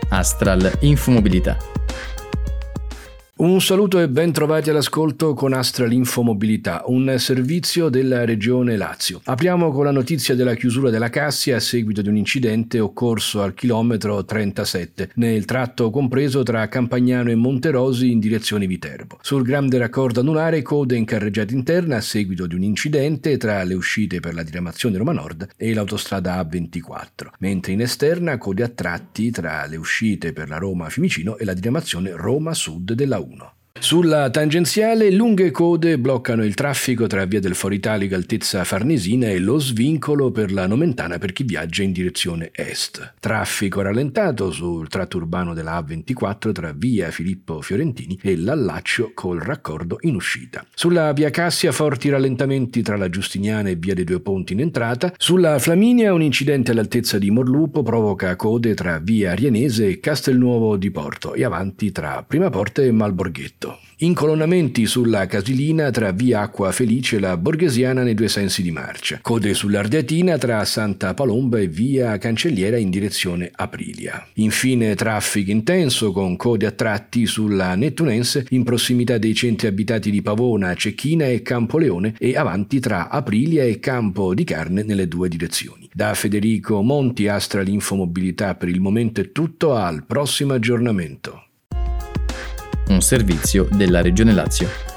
Astral Infomobilità. Un saluto e ben trovati all'ascolto con Astral Infomobilità, un servizio della Regione Lazio. Apriamo con la notizia della chiusura della Cassia a seguito di un incidente occorso al chilometro 37, nel tratto compreso tra Campagnano e Monterosi in direzione Viterbo. Sul grande raccordo anulare code in carreggiata interna a seguito di un incidente tra le uscite per la diramazione Roma Nord e l'autostrada A24, mentre in esterna code a tratti tra le uscite per la Roma Fiumicino e la diramazione Roma Sud della 1. Sulla tangenziale, lunghe code bloccano il traffico tra via del Foro Italico altezza Farnesina e lo svincolo per la Nomentana per chi viaggia in direzione est. Traffico rallentato sul tratto urbano della A24 tra via Filippo Fiorentini e l'Allaccio col raccordo in uscita. Sulla via Cassia forti rallentamenti tra la Giustiniana e via dei Due Ponti in entrata. Sulla Flaminia un incidente all'altezza di Morlupo provoca code tra via Arianese e Castelnuovo di Porto e avanti tra Prima Porta e Malborghetto. Incolonnamenti sulla Casilina tra via Acqua Felice e la Borghesiana nei due sensi di marcia. Code sull'Ardeatina tra Santa Palomba e via Cancelliera in direzione Aprilia. Infine traffico intenso con code a tratti sulla Nettunense in prossimità dei centri abitati di Pavona, Cecchina e Campoleone e avanti tra Aprilia e Campo di Carne nelle due direzioni. Da Federico Monti, Astral Infomobilità, per il momento è tutto, al prossimo aggiornamento. Un servizio della Regione Lazio.